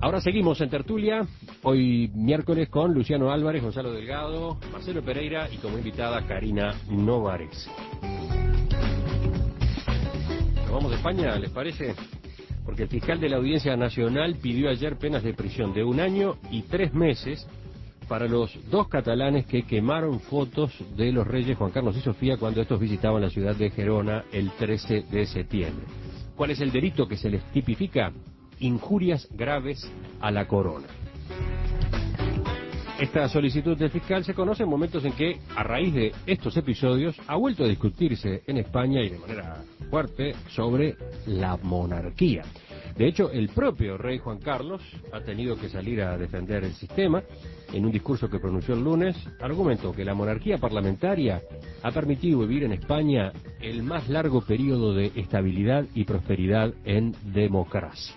Ahora seguimos en tertulia, hoy miércoles con Luciano Álvarez, Gonzalo Delgado, Marcelo Pereira y como invitada Karina Novares. Nos vamos de España, ¿les parece? Porque el fiscal de la Audiencia Nacional pidió ayer penas de prisión de 1 año y 3 meses para los 2 catalanes que quemaron fotos de los reyes Juan Carlos y Sofía cuando estos visitaban la ciudad de Gerona el 13 de septiembre. ¿Cuál es el delito que se les tipifica? Injurias graves a la corona. Esta solicitud del fiscal se conoce en momentos en que, a raíz de estos episodios, ha vuelto a discutirse en España y de manera fuerte sobre la monarquía. De hecho, el propio rey Juan Carlos ha tenido que salir a defender el sistema. En un discurso que pronunció el lunes, argumentó que la monarquía parlamentaria ha permitido vivir en España el más largo periodo de estabilidad y prosperidad en democracia.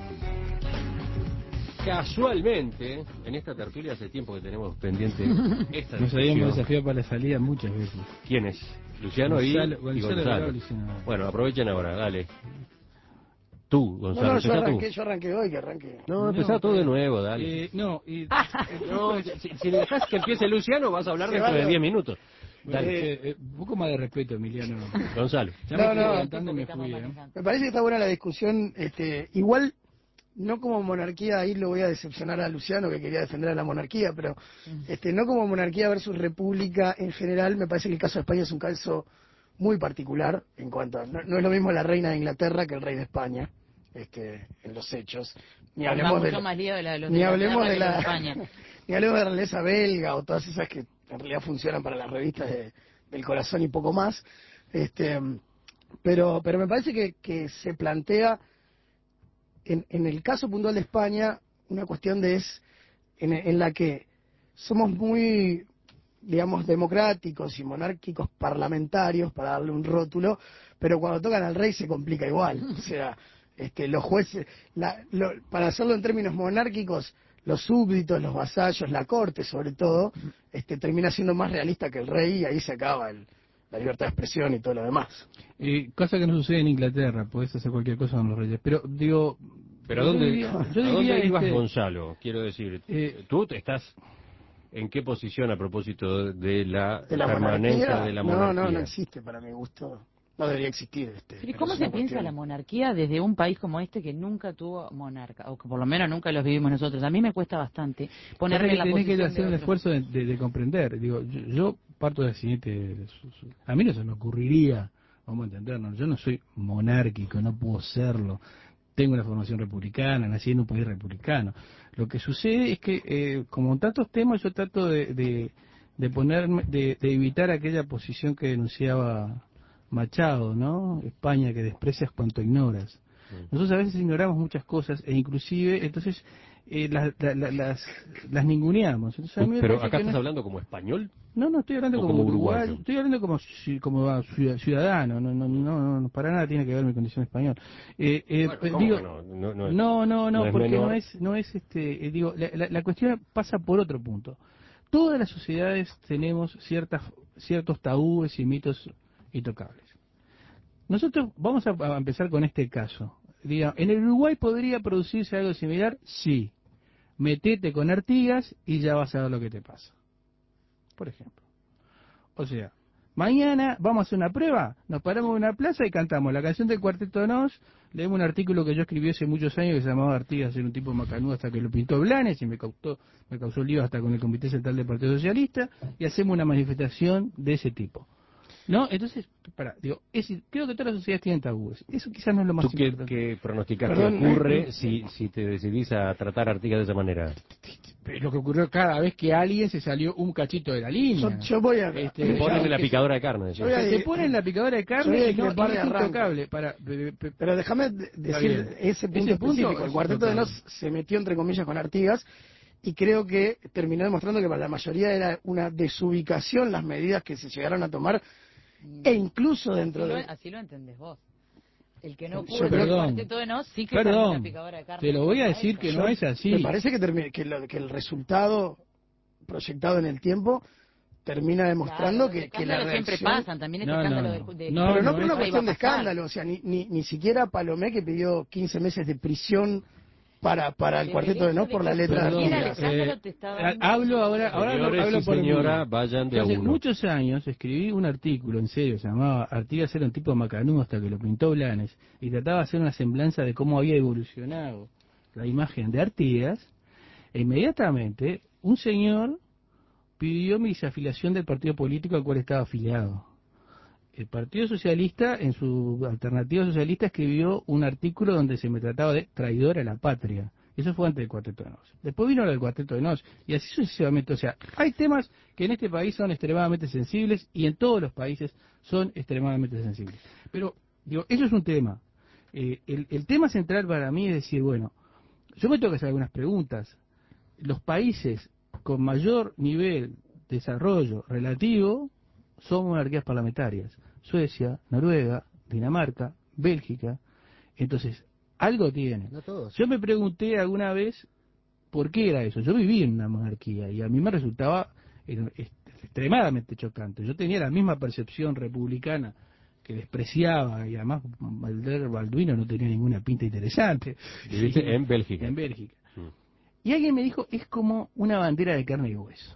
Casualmente, en esta tertulia hace tiempo que tenemos pendiente esta Nos habíamos discusión. desafiado para la salida muchas veces. ¿Quién es? Luciano y Gonzalo. Bueno, aprovechen ahora, dale. Tú, Gonzalo, No, yo arranqué hoy, que arranque. No, empezá todo de nuevo, dale. No, si dejas que empiece Luciano, vas a hablar dentro de 10 minutos. Dale. un poco más de respeto, Emiliano. Gonzalo. Me parece que está buena la discusión. Igual, no como monarquía, ahí lo voy a decepcionar a Luciano, que quería defender a la monarquía, pero no como monarquía versus república en general. Me parece que el caso de España es un caso muy particular en cuanto a, no es lo mismo la reina de Inglaterra que el rey de España, en los hechos. Ni hablemos de la realeza belga o todas esas que en realidad funcionan para las revistas del corazón y poco más. Pero me parece que se plantea en el caso puntual de España una cuestión en la que somos muy, digamos, democráticos y monárquicos parlamentarios, para darle un rótulo, pero cuando tocan al rey se complica igual. O sea, los jueces, para hacerlo en términos monárquicos, los súbditos, los vasallos, la corte sobre todo, termina siendo más realista que el rey y ahí se acaba la libertad de expresión y todo lo demás. Cosa que no sucede en Inglaterra, podés hacer cualquier cosa con los reyes. Pero digo... ¿Pero ¿a dónde ibas, Gonzalo? Quiero decir, tú estás... ¿En qué posición a propósito de la permanencia de la monarquía? No existe para mi gusto. No debería existir. Pero ¿cómo se piensa la monarquía desde un país como este que nunca tuvo monarca? O que por lo menos nunca los vivimos nosotros. A mí me cuesta bastante ponerme en la posición de Tenés que hacer un otro. esfuerzo de comprender. Digo, yo parto del siguiente... A mí no se me ocurriría, vamos a entendernos, yo no soy monárquico, no puedo serlo. Tengo una formación republicana, nací en un país republicano. Lo que sucede es que, como en tantos temas, yo trato de evitar aquella posición que denunciaba Machado, ¿no? España, que desprecias cuanto ignoras. Nosotros a veces ignoramos muchas cosas e inclusive, entonces, las ninguneamos. Entonces, a mí pero acá estás hablando como español. No, estoy hablando como uruguayo. Estoy hablando como ciudadano. No, para nada tiene que ver mi condición español. Digo, la cuestión pasa por otro punto. Todas las sociedades tenemos ciertos tabúes y mitos intocables. Nosotros vamos a empezar con este caso. Diga, ¿en el Uruguay podría producirse algo similar? Sí. Metete con Artigas y ya vas a ver lo que te pasa. Por ejemplo. O sea, mañana vamos a hacer una prueba, nos paramos en una plaza y cantamos la canción del Cuarteto de Nos, leemos un artículo que yo escribí hace muchos años que se llamaba Artigas era un tipo macanudo hasta que lo pintó Blanes y me causó lío hasta con el Comité Central del Partido Socialista y hacemos una manifestación de ese tipo. ¿No? Entonces, creo que todas las sociedades tienen tabúes. Eso quizás no es lo más importante. ¿Tú qué pronosticas que ocurre si te decidís a tratar a Artigas de esa manera? Lo que ocurrió cada vez que alguien se salió un cachito de la línea. Yo voy a... Ponen la picadora de carne. Se ponen la picadora de carne y no es intocable. Pero déjame decir ese punto específico. El Cuarteto de Nos se metió, entre comillas, con Artigas y creo que terminó demostrando que para la mayoría era una desubicación las medidas que se llegaron a tomar e incluso dentro de... Así lo entendés vos. El que no ocurre en el Cuarteto de Nos sí que es una picadora de carne. Te lo voy a decir que no es así. Me parece que el resultado proyectado en el tiempo termina demostrando que la reacción... siempre pasan, también este escándalo de... Pero no por una cuestión de escándalo, o sea, ni siquiera Palomé, que pidió 15 meses de prisión para el Cuarteto de Nos por la letra. Hablo por señora, vayan de a hace uno. muchos años escribí un artículo, en serio, se llamaba Artigas era un tipo macanudo hasta que lo pintó Blanes, y trataba de hacer una semblanza de cómo había evolucionado la imagen de Artigas, e inmediatamente un señor pidió mi desafiliación del partido político al cual estaba afiliado. El Partido Socialista, en su alternativa socialista, escribió un artículo donde se me trataba de traidor a la patria. Eso fue antes del Cuarteto de Nos. Después vino el Cuarteto de Nos, y así sucesivamente. O sea, hay temas que en este país son extremadamente sensibles, y en todos los países son extremadamente sensibles. Pero, digo, eso es un tema. El tema central para mí es decir, bueno, yo me tengo que hacer algunas preguntas. Los países con mayor nivel de desarrollo relativo son monarquías parlamentarias. Suecia, Noruega, Dinamarca, Bélgica. Entonces, algo tiene. No todos. Yo me pregunté alguna vez por qué era eso. Yo viví en una monarquía y a mí me resultaba extremadamente chocante. Yo tenía la misma percepción republicana que despreciaba, y además Balduino no tenía ninguna pinta interesante. Viviste en Bélgica. En Bélgica. Y alguien me dijo, es como una bandera de carne y hueso.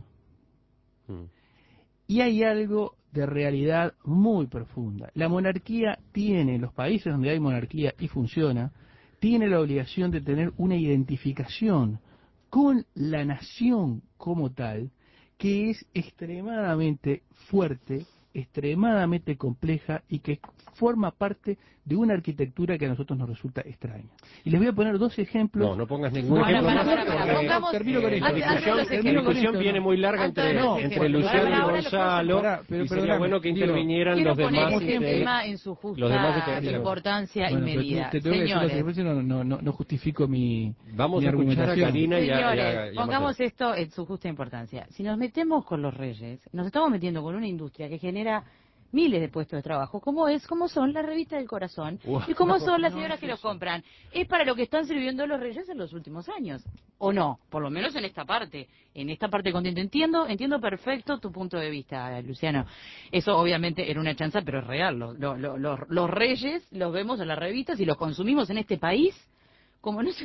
Y hay algo de realidad muy profunda. La monarquía tiene, en los países donde hay monarquía y funciona, tiene la obligación de tener una identificación con la nación como tal, que es extremadamente fuerte, extremadamente compleja y que forma parte de una arquitectura que a nosotros nos resulta extraña. Y les voy a poner dos ejemplos. No pongas ningún ejemplo más. Termino con esto. La discusión viene muy larga entre Luciano y Gonzalo, y sería bueno que intervinieran los demás. En su justa importancia y medida. Señores, no justifico mi Vamos a escuchar a Karina y a pongamos esto en su justa importancia. Si nos metemos con los reyes, nos estamos metiendo con una industria que genera miles de puestos de trabajo, como son las revistas del corazón y como son las señoras que los compran. Es para lo que están sirviendo los reyes en los últimos años, ¿o no? Por lo menos en esta parte del continente. Entiendo perfecto tu punto de vista, Luciano. Eso obviamente era una chanza, pero es real. Los reyes los vemos en las revistas y los consumimos en este país como no se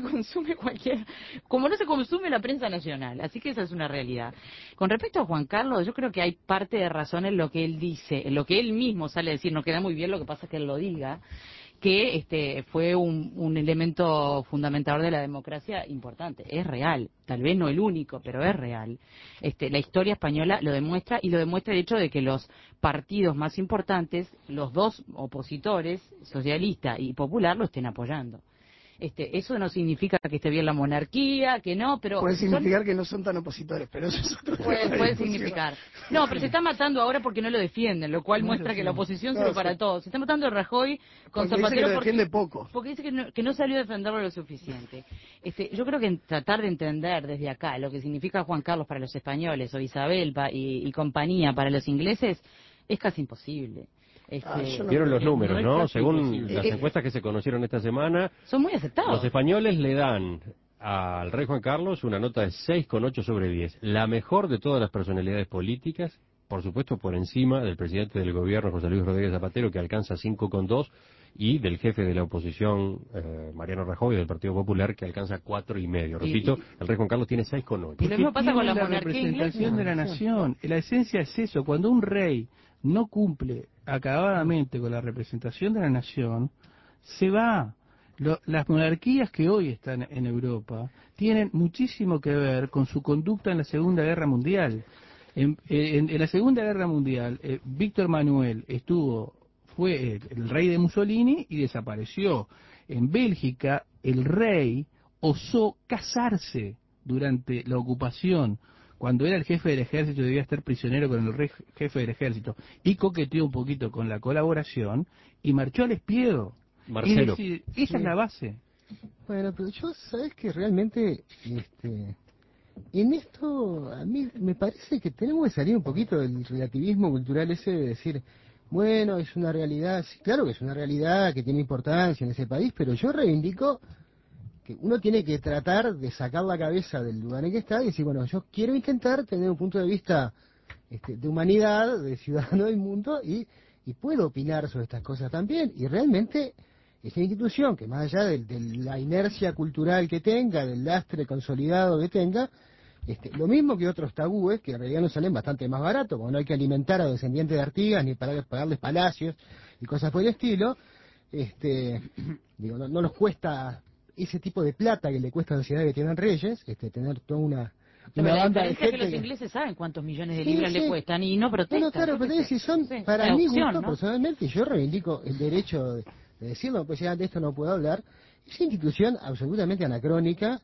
consume la prensa nacional. Así que esa es una realidad. Con respecto a Juan Carlos, yo creo que hay parte de razón en lo que él dice, en lo que él mismo sale a decir. No queda muy bien, lo que pasa es que él lo diga, que fue un elemento fundamentador de la democracia importante. Es real, tal vez no el único, pero es real. La historia española lo demuestra, y lo demuestra el hecho de que los partidos más importantes, los dos opositores, socialista y popular, lo estén apoyando. Eso no significa que esté bien la monarquía, que no, pero... Puede significar que no son tan opositores, pero eso es otro tema. Puede significar. No, pero se está matando ahora porque no lo defienden, lo cual muestra que la oposición sirve para todo. Se está matando a Rajoy con porque Zapatero dice que lo defiende poco. Porque dice que no salió a defenderlo lo suficiente. Yo creo que tratar de entender desde acá lo que significa Juan Carlos para los españoles o Isabel y compañía para los ingleses es casi imposible. Vieron los números, ¿no? Según las encuestas que se conocieron esta semana, son muy aceptados. Los españoles le dan al rey Juan Carlos una nota de 6,8 sobre 10, la mejor de todas las personalidades políticas, por supuesto por encima del presidente del gobierno, José Luis Rodríguez Zapatero, que alcanza 5,2, y del jefe de la oposición, Mariano Rajoy, del Partido Popular, que alcanza 4,5. Repito, el rey Juan Carlos tiene 6,8. Y lo mismo pasa con la representación de la nación. La esencia es eso. Cuando un rey no cumple acabadamente con la representación de la nación, se va. Las monarquías que hoy están en Europa tienen muchísimo que ver con su conducta en la Segunda Guerra Mundial. En la Segunda Guerra Mundial, Víctor Manuel fue el rey de Mussolini y desapareció. En Bélgica, el rey osó casarse durante la ocupación. Cuando era el jefe del ejército debía estar prisionero con el jefe del ejército, y coqueteó un poquito con la colaboración y marchó al espiedo. Marcelo. Es decir, esa es la base. Bueno, pero yo, sabes que realmente en esto a mí me parece que tenemos que salir un poquito del relativismo cultural ese de decir, bueno, es una realidad. Sí, claro que es una realidad que tiene importancia en ese país, pero yo reivindico que uno tiene que tratar de sacar la cabeza del lugar en que está y decir, bueno, yo quiero intentar tener un punto de vista de humanidad, de ciudadano del mundo, y puedo opinar sobre estas cosas también. Y realmente es una institución que más allá de la inercia cultural que tenga, del lastre consolidado que tenga, lo mismo que otros tabúes, que en realidad nos salen bastante más baratos, como no hay que alimentar a descendientes de Artigas, ni pagarles palacios y cosas por el estilo, digo, no nos cuesta ese tipo de plata que le cuesta a la sociedad que tienen reyes, tener toda una Pero la banda de diferencia es que gente los ingleses saben cuántos millones de Sí, libras sí. le cuestan y no protestan. No, claro, yo pero qué sé. si son, No sé, para una mi opción, gusto, ¿no? personalmente, yo reivindico el derecho de decirlo, pues ya de esto no puedo hablar, es una institución absolutamente anacrónica,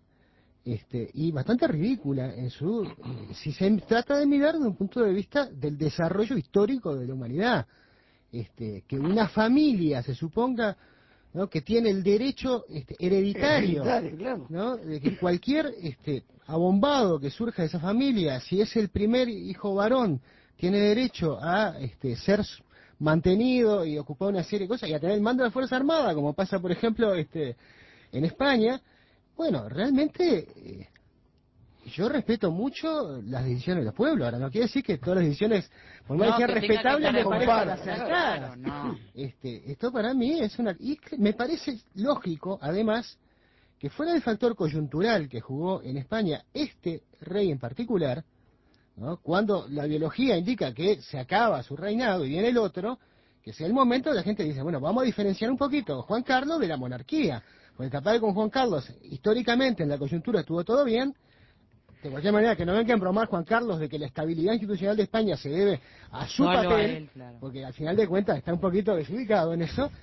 y bastante ridícula en su, si se trata de mirar desde un punto de vista del desarrollo histórico de la humanidad, que una familia se suponga, ¿no?, que tiene el derecho hereditario, Claro. ¿no?, de que cualquier abombado que surja de esa familia, si es el primer hijo varón, tiene derecho a ser mantenido y ocupar una serie de cosas y a tener el mando de la Fuerza Armada, como pasa, por ejemplo, en España. Bueno, realmente yo respeto mucho las decisiones de los pueblos. Ahora, no quiere decir que todas las decisiones, por más que sean que tenga que respetables, estar me en parezcan contra, acertadas. claro, no. Esto para mí es una... Y me parece lógico, además, que fuera del factor coyuntural que jugó en España este rey en particular, ¿no?, cuando la biología indica que se acaba su reinado y viene el otro, que sea el momento de la gente dice, bueno, vamos a diferenciar un poquito Juan Carlos de la monarquía. Porque capaz que con Juan Carlos, históricamente en la coyuntura estuvo todo bien. De cualquier manera, que no vengan a bromar Juan Carlos de que la estabilidad institucional de España se debe a su Solo a papel, él, claro. porque al final de cuentas está un poquito desubicado en eso.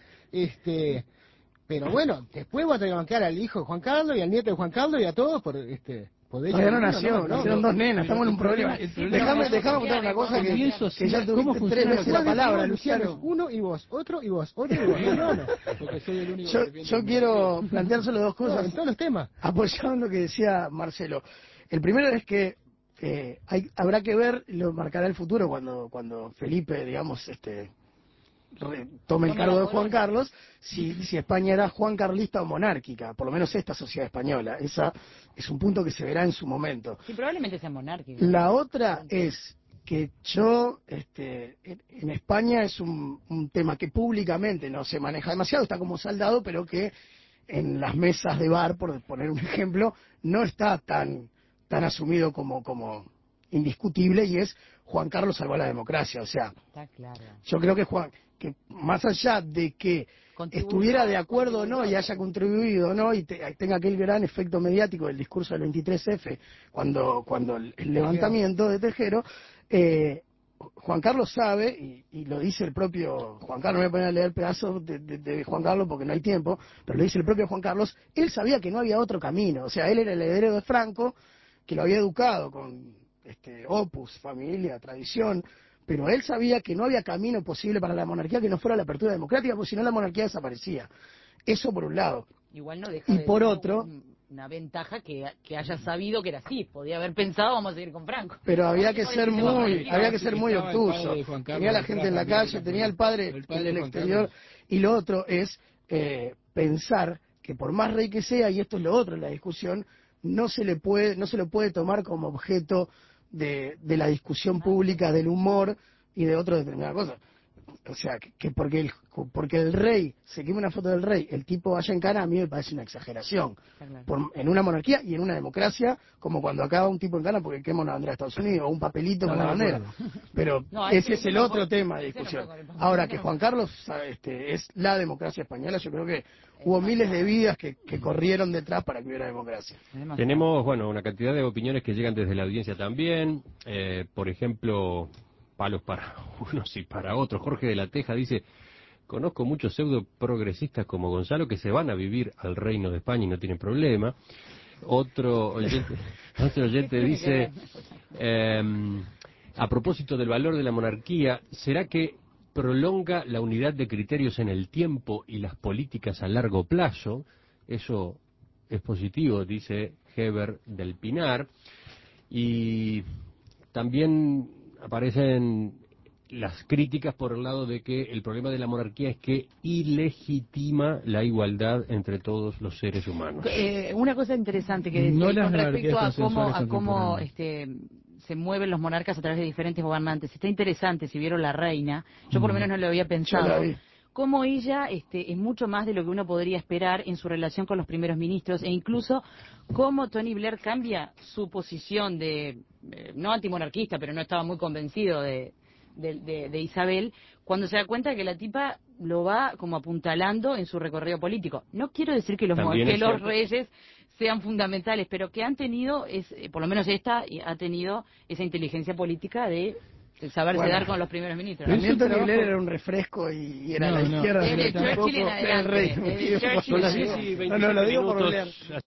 Pero bueno, después va a tener que bancar al hijo de Juan Carlos y al nieto de Juan Carlos y a todos por poder. Todavía no nació, nacieron dos nenas, estamos en un problema. el problema Déjame es contar una cosa que ya ¿cómo tuviste funciona 3 veces la palabra, Luciano. Uno y vos, otro y vos, otro y vos. No. porque soy el único Yo quiero plantear solo dos No, cosas en todos los temas. apoyando lo que decía Marcelo. El primero es que habrá que ver, lo marcará el futuro cuando Felipe, digamos, tome el cargo de Juan Carlos, si España era Juan Carlista o monárquica, por lo menos esta sociedad española. Esa es un punto que se verá en su momento. Sí, probablemente sea monárquico. La otra es que en España es un tema que públicamente no se maneja demasiado, está como saldado, pero que en las mesas de bar, por poner un ejemplo, no está tan asumido como indiscutible, y es Juan Carlos salvó a la democracia. O sea, Está claro. yo creo que más allá de que estuviera de acuerdo o no y haya contribuido o no y tenga aquel gran efecto mediático del discurso del 23F cuando el levantamiento de Tejero, Juan Carlos sabe, y lo dice el propio Juan Carlos, no me voy a poner a leer pedazos de Juan Carlos porque no hay tiempo, pero lo dice el propio Juan Carlos, él sabía que no había otro camino. O sea, él era el heredero de Franco, que lo había educado con opus, familia, tradición, pero él sabía que no había camino posible para la monarquía que no fuera la apertura democrática, porque si no la monarquía desaparecía. Eso por un lado. Igual no deja Y de por ser otro, una ventaja que haya sabido que era así. Podía haber pensado, vamos a seguir con Franco. pero había que Por ser el sistema muy monárquico. Estaba el padre obtuso. de Juan Carlos Tenía la detrás gente en la también, calle, tenía el padre el en el de Juan exterior. Carlos. Y lo otro es pensar que por más rey que sea, y esto es lo otro en la discusión, no se lo puede tomar como objeto de la discusión pública, del humor y de otras determinadas cosas. O sea, que porque el rey, se quema una foto del rey, el tipo vaya en cana, a mí me parece una exageración. En una monarquía y en una democracia, como cuando acaba un tipo en cana porque quema una bandera de Estados Unidos o un papelito con la bandera. Pero No, ese es ese el no otro fue- tema de ese no discusión. fue con el papelito, Ahora, que no Juan fue. Carlos es la democracia española, yo creo que hubo miles de vidas que corrieron detrás para que hubiera democracia. Tenemos, bueno, una cantidad de opiniones que llegan desde la audiencia también. Por ejemplo, palos para unos y para otros. Jorge de la Teja dice: conozco muchos pseudo progresistas como Gonzalo que se van a vivir al Reino de España y no tienen problema. Otro oyente dice, a propósito del valor de la monarquía, ¿será que prolonga la unidad de criterios en el tiempo y las políticas a largo plazo? Eso es positivo, dice Heber del Pinar. Y también aparecen las críticas por el lado de que el problema de la monarquía es que ilegitima la igualdad entre todos los seres humanos. Una cosa interesante que decía No y las con respecto a monarquías cómo, consensuales se mueven los monarcas a través de diferentes gobernantes. Está interesante, si vieron La Reina, yo por lo menos no lo había pensado, Yo la vi. cómo ella es mucho más de lo que uno podría esperar en su relación con los primeros ministros, e incluso cómo Tony Blair cambia su posición de, no antimonarquista, pero no estaba muy convencido de Isabel, cuando se da cuenta que la tipa lo va como apuntalando en su recorrido político. No quiero decir que los reyes sean fundamentales, pero que han tenido, por lo menos esta ha tenido esa inteligencia política de saberse dar con los primeros ministros. También Tony Blair era un refresco y era la izquierda. Churchill en adelante. No, lo digo por Blair.